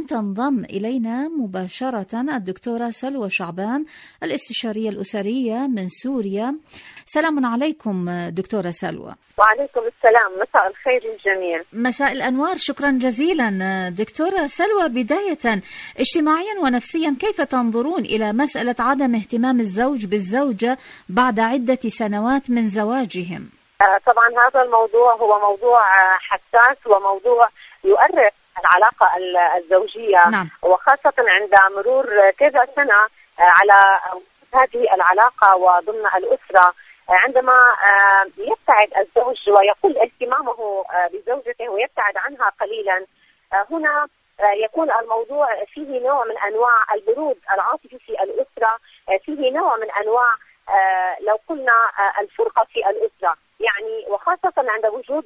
تنضم إلينا مباشرة الدكتورة سلوى شعبان الاستشارية الأسرية من سوريا. سلام عليكم دكتورة سلوى. وعليكم السلام، مساء الخير للجميع. مساء الأنوار، شكرا جزيلا. دكتورة سلوى، بداية اجتماعيا ونفسيا كيف تنظرون إلى مسألة عدم اهتمام الزوج بالزوجة بعد عدة سنوات من زواجهم؟ طبعا هذا الموضوع هو موضوع حساس وموضوع يؤرق العلاقة الزوجية. نعم. وخاصة عند مرور كذا سنة على هذه العلاقة وضمن الأسرة، عندما يبتعد الزوج ويقل اهتمامه بزوجته ويبتعد عنها قليلا، هنا يكون الموضوع فيه نوع من أنواع البرود العاطفي في الأسرة، فيه نوع من أنواع لو قلنا الفرقة في الأسرة، يعني وخاصة عند وجود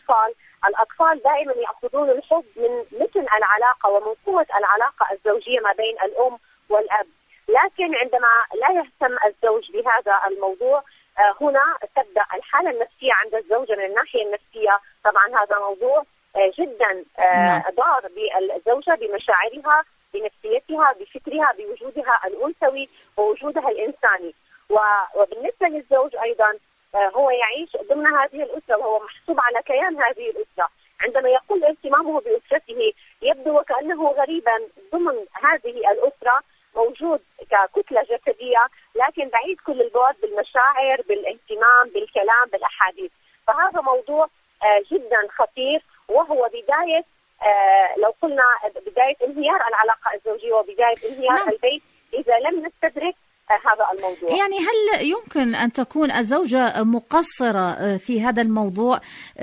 الأطفال دائما يأخذون الحب من متن العلاقة ومن قوة العلاقة الزوجية ما بين الأم والأب. لكن عندما لا يهتم الزوج بهذا الموضوع، هنا تبدأ الحالة النفسية عند الزوجة من الناحية النفسية. طبعا هذا موضوع جدا ضار بالزوجة، بمشاعرها، بنفسيتها، بفكرها، بوجودها الأنثوي ووجودها الإنساني. وبالنسبة للزوج أيضا هو يعيش ضمن هذه الأسرة وهو محسوب على كيان هذه الأسرة. عندما يقل اهتمامه بأسرته يبدو وكأنه غريبا ضمن هذه الأسرة، موجود ككتلة جسدية لكن بعيد كل البعد بالمشاعر، بالاهتمام، بالكلام، بالأحاديث. فهذا موضوع جدا خطير، وهو بداية لو قلنا بداية انهيار العلاقة الزوجية وبداية انهيار البيت إذا لم نستدرك هذا الموضوع. يعني هل يمكن أن تكون الزوجة مقصرة في هذا الموضوع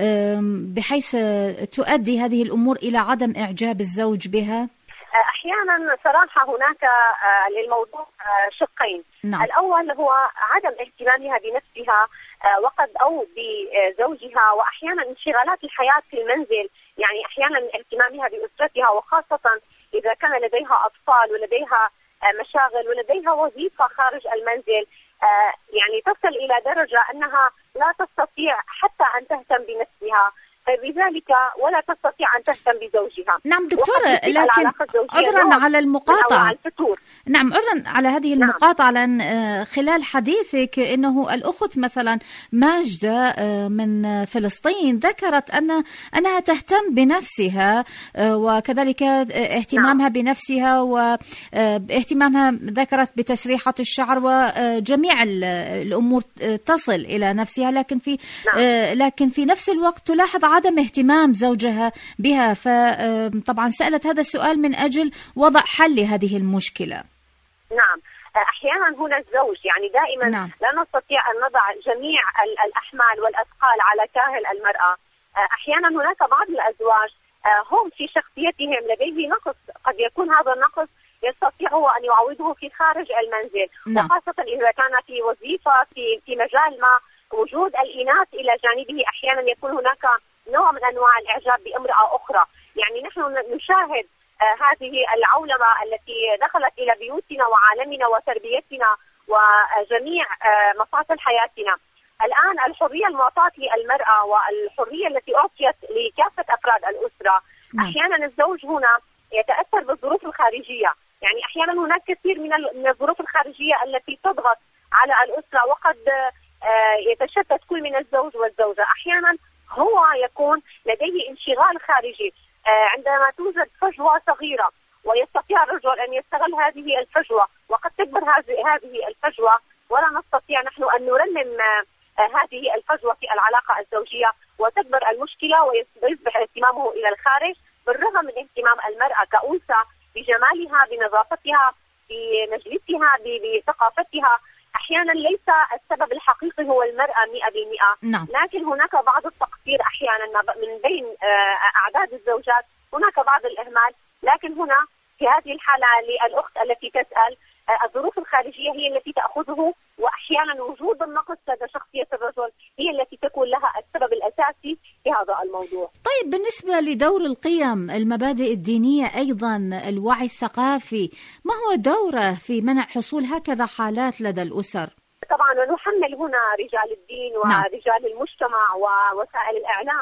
بحيث تؤدي هذه الأمور إلى عدم إعجاب الزوج بها؟ أحيانا صراحة هناك للموضوع شقين. نعم. الأول هو عدم اهتمامها بنفسها وقد أو بزوجها، وأحيانا انشغالات الحياة في المنزل، يعني أحيانا اهتمامها بأسرتها، وخاصة إذا كان لديها أطفال ولديها مشاغل ولديها وظيفة خارج المنزل، يعني تصل إلى درجة أنها لا تستطيع حتى أن تهتم بنفسها، فبذلك ولا تستطيع أن تهتم بزوجها. نعم دكتورة، لكن عذرا على المقاطعة. نعم، عذرا على هذه المقاطعة، لأن خلال حديثك أنه الأخت مثلا ماجدة من فلسطين ذكرت أنها تهتم بنفسها، وكذلك اهتمامها بنفسها واهتمامها ذكرت بتسريحة الشعر وجميع الأمور تصل إلى نفسها، لكن في نفس الوقت تلاحظ عدم اهتمام زوجها بها. فطبعا سألت هذا السؤال من أجل وضع حل لهذه المشكلة. نعم، أحيانا هنا الزوج يعني دائما لا نستطيع أن نضع جميع الأحمال والأثقال على كاهل المرأة. أحيانا هناك بعض الأزواج هم في شخصيتهم لديه نقص، قد يكون هذا النقص يستطيع هو أن يعوضه في خارج المنزل. وخاصة إذا كان في وظيفة في مجال ما، وجود الإناث إلى جانبه أحيانا يكون هناك نوع من أنواع الإعجاب بامرأة أخرى. يعني نحن نشاهد هذه العولمة التي دخلت إلى بيوتنا وعالمنا وتربيتنا وجميع مفاصل حياتنا. الآن الحرية المعطاة للمرأة والحرية التي أعطيت لكافة أفراد الأسرة، أحيانا الزوج هنا يتأثر بالظروف الخارجية. يعني أحيانا هناك كثير من الظروف الخارجية التي تضغط على الأسرة، وقد يتشتت كل من الزوج والزوجة. أحيانا هو يكون لديه انشغال خارجي، عندما توجد فجوة صغيرة ويستطيع الرجل أن يستغل هذه الفجوة، وقد تكبر هذه الفجوة ولا نستطيع نحن أن نرمم هذه الفجوة في العلاقة الزوجية، وتكبر المشكلة ويصبح اهتمامه إلى الخارج، بالرغم من اهتمام المرأة كأنثى بجمالها، بنظافتها، بمجلسها، بثقافتها. أحيانا ليس السبب الحقيقي هو المرأة 100%. لكن هناك بعض التقصير أحيانا من بين أعداد الزوجات، هناك بعض الإهمال. لكن هنا في هذه الحالة للأخت التي تسأل، الظروف الخارجية هي التي تأخذه، وأحيانا وجود النقص لدى شخصية الرجل هي التي تكون لها السبب الأساسي في هذا الموضوع. طيب، بالنسبة لدور القيم، المبادئ الدينية، أيضا الوعي الثقافي، ما هو دوره في منع حصول هكذا حالات لدى الأسر؟ طبعا نحمل هنا رجال الدين ورجال المجتمع ووسائل الإعلام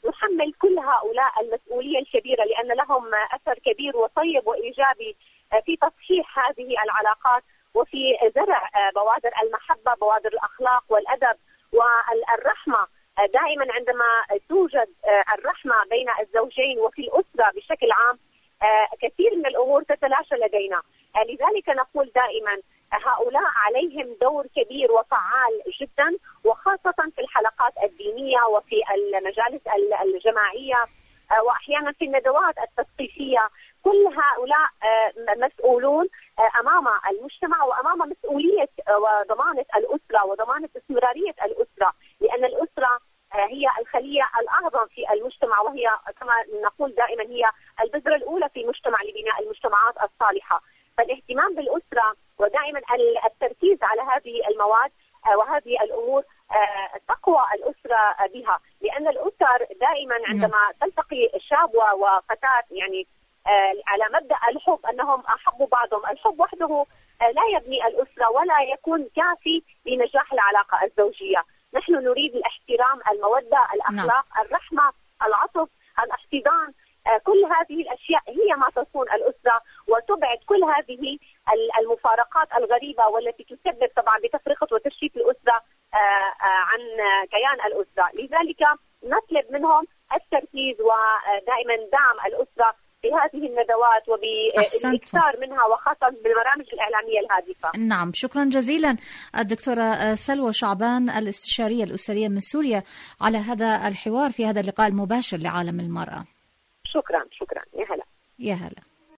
نحمل كل هؤلاء المسؤولية الكبيرة، لأن لهم أثر كبير وطيب وإيجابي في تصحيح هذه العلاقات وفي زرع بوادر المحبة، بوادر الأخلاق والأدب والرحمة. دائما عندما توجد الرحمة بين الزوجين وفي الأسرة بشكل عام كثير من الأمور تتلاشى لدينا. لذلك نقول دائما هؤلاء عليهم دور كبير وفعال جدا، وخاصة في الحلقات الدينية وفي المجالس الجماعية وأحيانا في الندوات التثقيفية. كل هؤلاء مسؤولون أمام المجتمع وأمام مسؤولية وضمانة الأسرة وضمانة استمرارية الأسرة، لأن الأسرة هي الخلية الأعظم في المجتمع، وهي كما نقول دائما هي البذرة الأولى في المجتمع لبناء المجتمعات الصالحة. فالاهتمام بالأسرة ودائما التركيز على هذه المواد وهذه الأمور تقوى الأسرة بها، لأن الأسر دائما عندما تلتقي شاب وفتاة يعني على مبدأ الحب أنهم أحبوا بعضهم، الحب وحده لا يبني الأسرة ولا يكون كافي لنجاح العلاقة الزوجية. نحن نريد الاحترام، المودة، الأخلاق، الرحمة، العطف، الاحتضان. كل هذه الأشياء هي ما تصون الأسرة وتبعد كل هذه المفارقات الغريبة والتي تسبب طبعا بتفرقة وتشتيت الأسرة عن كيان الأسرة. لذلك نطلب منهم التركيز ودائما دعم الأسرة في هذه الندوات وبالإكثار منها، وخاصة بالبرامج الإعلامية الهادفة. نعم، شكرا جزيلا الدكتورة سلوى شعبان الاستشارية الأسرية من سوريا على هذا الحوار في هذا اللقاء المباشر لعالم المرأة. شكرا. يا هلا.